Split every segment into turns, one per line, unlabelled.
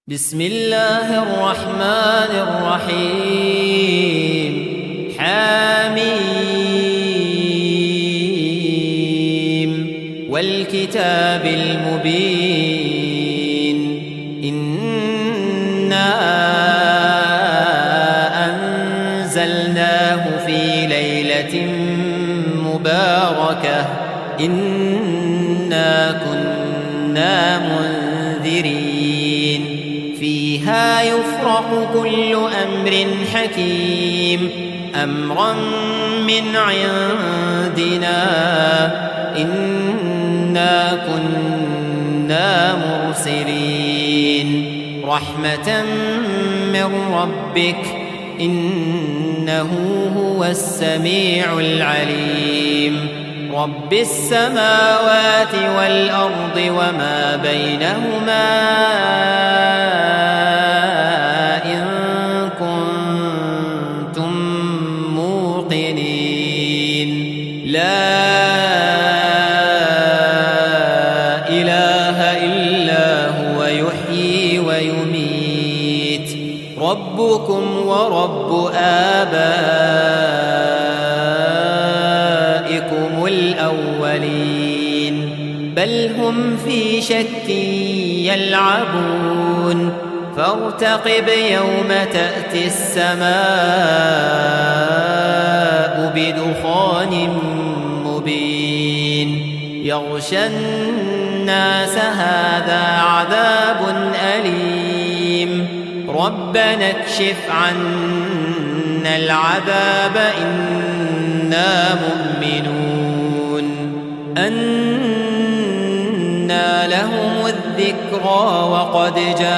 بسم الله الرحمن الرحيم حميم والكتاب المبين إنا أنزلناه في ليلة مباركة إنا كنا منذرين فيها يفرق كل أمر حكيم أمرا من عندنا إنا كنا مرسلين رحمة من ربك إنه هو السميع العليم رب السماوات والأرض وما بينهما إن كنتم موقنين لا إله إلا هو يحيي ويميت ربكم ورب آبائكم الأولين بل هم في شك يلعبون فارتقب يوم تأتي السماء بدخان مبين يغشى الناس هذا عذاب أليم ربنا اكشف عنا العذاب إنا مؤمنون أنى لهم الذكرى وقد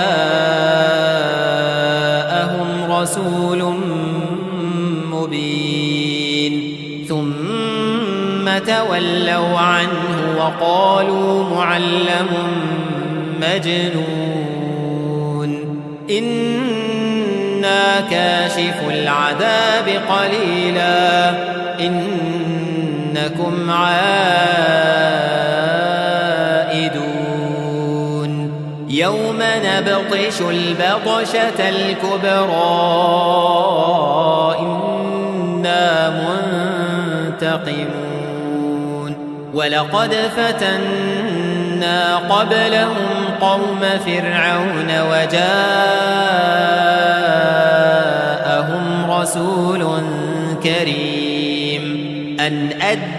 جاءهم رسول مبين ثم تولوا عنه وقالوا معلم مجنون إنا كاشف العذاب قليلا إنكم عائدون يوم نبطش البطشة الكبرى إنا منتقمون ولقد فتنا قبلهم قوم فرعون وجاءهم رسول كريم أن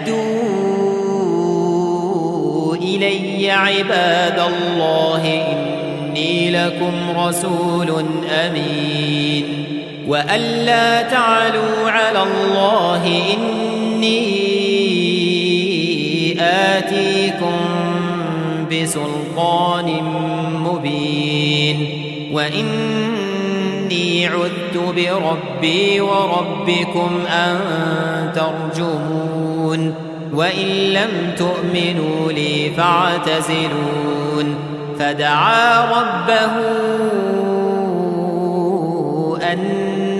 أدوا إلي عباد الله إني لكم رسول أمين وأن لا تعلوا على الله إني آتيكم بسلطان مبين وإني عذت بربي وربكم أن ترجمون وإن لم تؤمنوا لي فاعتزلون فدعا ربه أن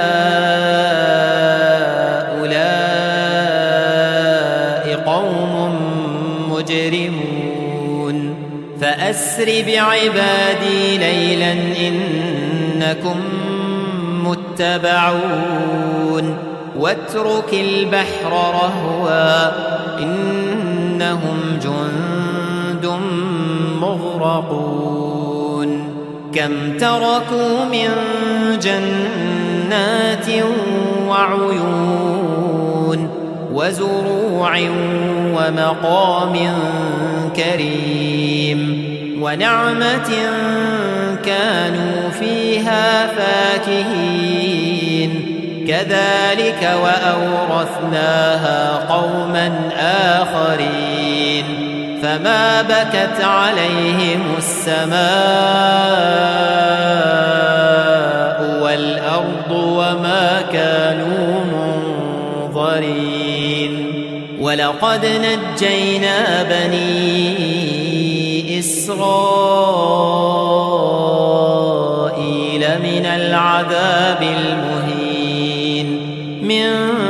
هؤلاء قوم مجرمون فأسر بعبادي ليلا إنكم متبعون واترك البحر رهوا إنهم جند مغرقون كم تركوا من جنات وعيون وزروع ومقام كريم ونعمة كانوا فيها فاكهين كذلك وأورثناها قوما آخرين فما بكت عليهم السماء والأرض وما كانوا منظرين ولقد نجينا بني إسرائيل من العذاب المهين من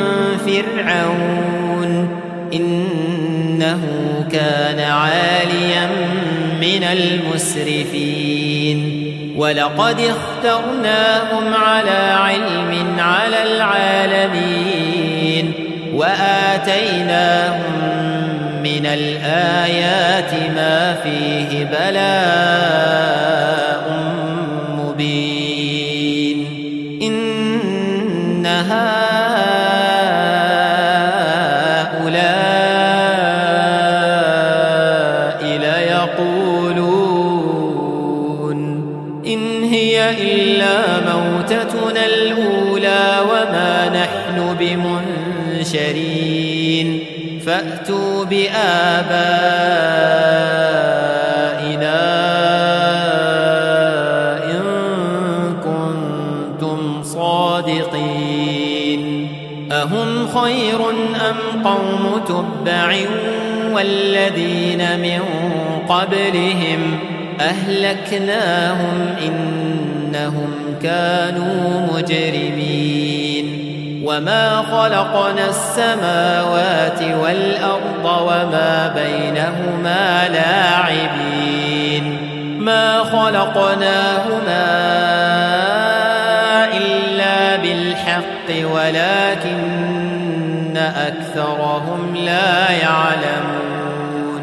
فرعون إنه كان عاليا من المسرفين ولقد اخترناهم على علم على العالمين وآتيناهم من الآيات ما فيه بلاء مبين إن هؤلاء ليقولون إن هي إلا موتتنا الأولى وما نحن بمنشرين فأتوا بآبائنا إن كنتم صادقين أهم خير أم قوم تبع والذين من قبلهم أهلكناهم إنهم كانوا مجرمين وما خلقنا السماوات والأرض وما بينهما لاعبين ما خلقناهما إلا بالحق ولكن أكثرهم لا يعلمون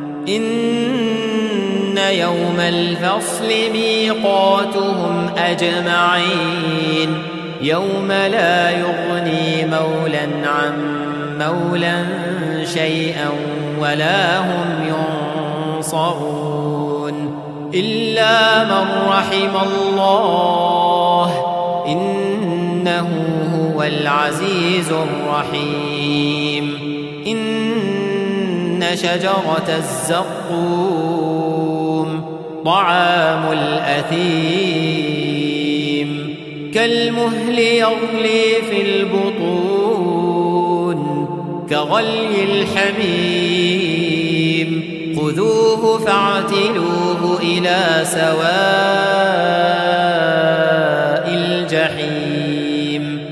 إن يوم الفصل ميقاتهم أجمعين يوم لا يغني مولا عن مولا شيئا ولا هم ينصرون إلا من رحم الله إنه هو العزيز الرحيم إن شجرة الزقوم طعام الأثيم كالمهل يغلي في البطون كغلي الحميم خذوه فاعتلوه إلى سواء الجحيم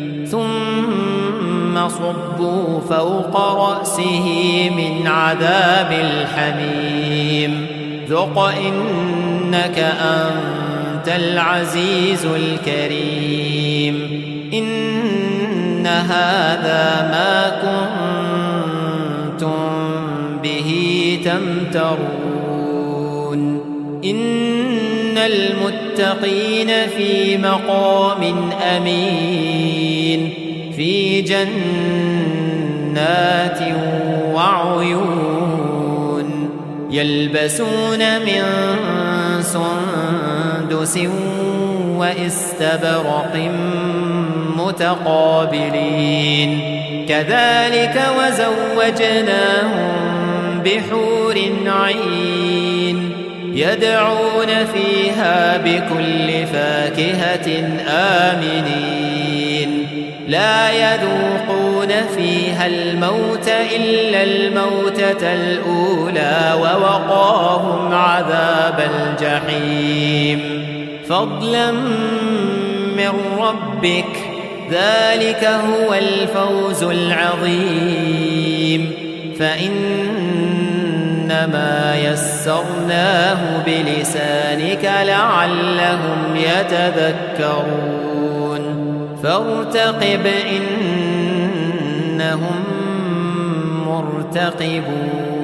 ثم صبوا فوق رأسه من عذاب الحميم ذق إنك أنت العزيز الكريم إن هذا ما كنتم به تمترون إن المتقين في مقام أمين في جنات وعيون يلبسون من سندس واستبرق متقابلين كذلك وزوجناهم بحور عين يدعون فيها بكل فاكهة آمنين لا يذوقون فيها الموت إلا الموتة الأولى ووقاهم عذاب الجحيم فضلا من ربك ذلك هو الفوز العظيم فإنما يسرناه بلسانك لعلهم يتذكرون فارتقب إنهم مرتقبون